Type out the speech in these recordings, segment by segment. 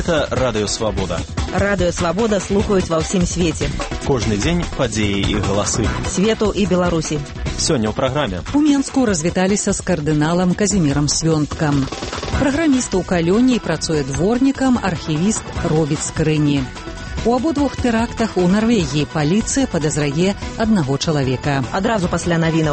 Гэта Радыё Свабода. Радыё Свабода слухаюць ва ўсім свеце. Кожны дзень падзеі і галасы. Свету і Беларусі. Сёння ў праграме. У Менску развіталіся з кардыналам Казімірам Свёнткам. Праграміст у калёні працуе дворнікам, архівіст робіць скрыні. У абодвух тэрактах у Нарвегіі паліцыя падазрае аднаго чалавека. Адразу пасля навінаў.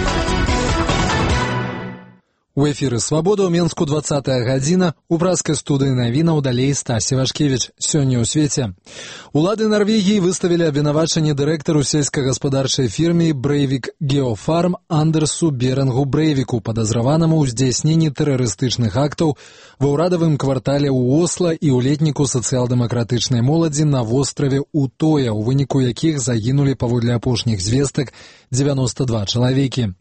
У эфіры «Свабода» ў Менску 20-я гадзіна. У пражскай студыі навінаў далей Стасі Вашкевіч. Сёння ў свеце. Улады Нарвегіі выставілі абвінавачанне дырэктару сельскагаспадарчай фірме «Брейвик Геофарм» Андерсу Беренгу Брейвику, падазраванаму ў здзяйсненні тэрарыстычных актаў ва ўрадавым квартале ў Осла і ў летніку сацыял-дэмакратычнай моладзі на востраве Утоя, у выніку якіх загінулі паводле апошніх звестак 92 чалавекі.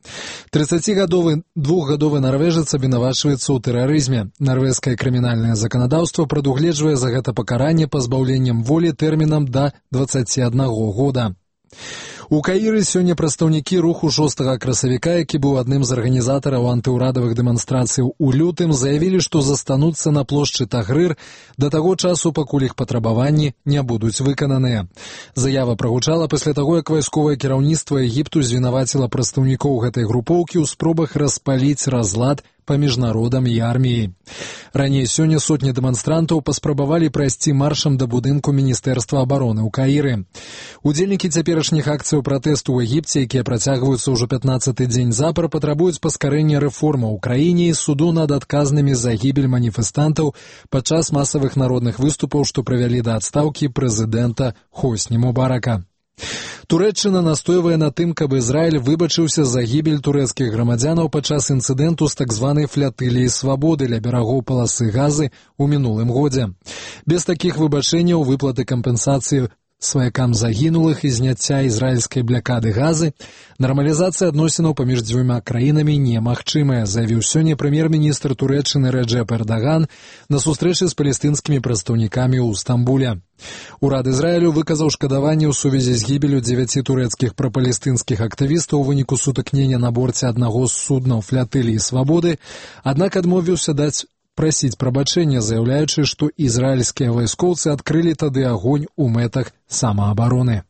32-гадовы нарвежец абвінавачваецца ў тэрарызме. Нарвежскае крымінальнае заканадаўства прадугледжвае за гэта пакаранне пазбаўленнем волі тэрмінам да 21 года. У Каіры сёння прадстаўнікі руху 6 красавіка, які быў адным з арганізатараў антыўрадавых дэманстрацыяў у лютым, заявілі, што застануцца на плошчы Тагрыр да таго часу, пакуль іх патрабаванні не будуць выкананыя. Заява прагучала пасля таго, як вайсковае кіраўніцтва Егіпту звінаваціла прадстаўнікоў гэтай групоўкі ў спробах распаліць разлад паміж народам і арміяй. Раней сёння сотні дэманстрантаў паспрабавалі прайсці маршам да будынку Міністэрства абароны ў Каіры. Удзельнікі цяперашніх акцыяў пратэсту ў Егіпце, якія працягваюцца ўжо 15-й дзень запар, патрабуюць паскарэння рэформаў у краіне і суду над адказнымі за гібель маніфестантаў падчас масавых народных выступаў, што прывялі да адстаўкі прэзідэнта Хосні Мубарака. Турэччына настойвае на тым, каб Ізраіль выбачыўся за гібель турэцкіх грамадзянаў падчас інцыдэнту з так званай флятыліяй свабоды ля берагоў паласы Газы ў мінулым годзе. Без такіх выбачэнняў, выплаты кампенсацыі сваякам загінулых і зняцця ізраільскай блякады Газы, нармалізацыя адносінаў паміж дзвюма краінамі немагчымая, заявіў сёння прэм'ер-міністр Турэччыны Рэджэп Эрдаган на сустрэчы з палестынскімі прадстаўнікамі ў Стамбуле. Урад Ізраілю выказаў шкадаванне ў сувязі з гібелю 9 турэцкіх прапалестынскіх актывістаў у выніку сутыкнення на борце аднаго з суднаў флятыліі свабоды, аднак адмовіўся даць прасіць прабачэння, заяўляючы, што ізраільскія вайскоўцы адкрылі тады агонь у мэтах самаабароны.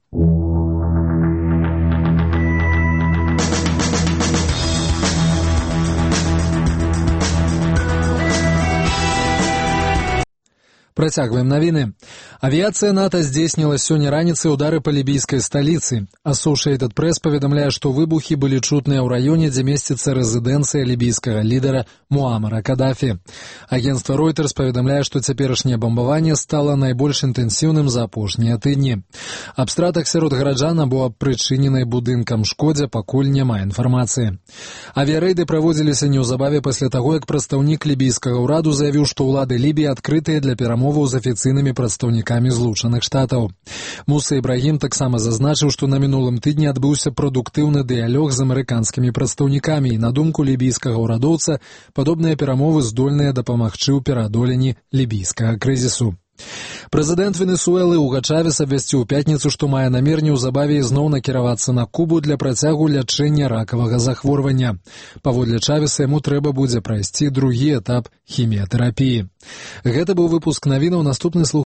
Працягваем навіны. Авіяцыя НАТО здзейсніла сёння раніцай удары па лібійскай сталіцы. Associated Press паведамляе, што выбухі былі чутныя ў раёне, дзе месціцца рэзідэнцыя лібійскага лідара Муамара Кадафі. Агенцтва Reuters паведамляе, што цяперашняе бамбаванне стала найбольш інтэнсіўным за апошнія тыдні. Аб стратах сярод гараджан або аб прычыненай будынкам шкодзе пакуль няма інфармацыі. Авіярэйды праводзіліся неўзабаве пасля таго, як прадстаўнік лібійскага ўраду заявіў, што ўлады Лібіі адкрытыя для перамоваў з афіцыйнымі прадстаўнікамі Злучаных Штатаў. Муса Ібрагім таксама зазначыў, што на мінулым тыдні адбыўся прадуктыўны дыялог з амерыканскімі прадстаўнікамі і, на думку лібійскага ўрадоўца, падобныя перамовы здольныя дапамагчы ў пераадоленні лібійскага крызісу. Прэзідэнт Венесуэлы Уга Чавес абвясціў у пятніцу, што мае намер неўзабаве ізноў накіравацца на Кубу для працягу лячэння ракавага захворвання. Паводле Чавеса яму трэба будзе прайсці другі этап хіміятэрапіі. Гэта быў выпуск навінаў. Наступны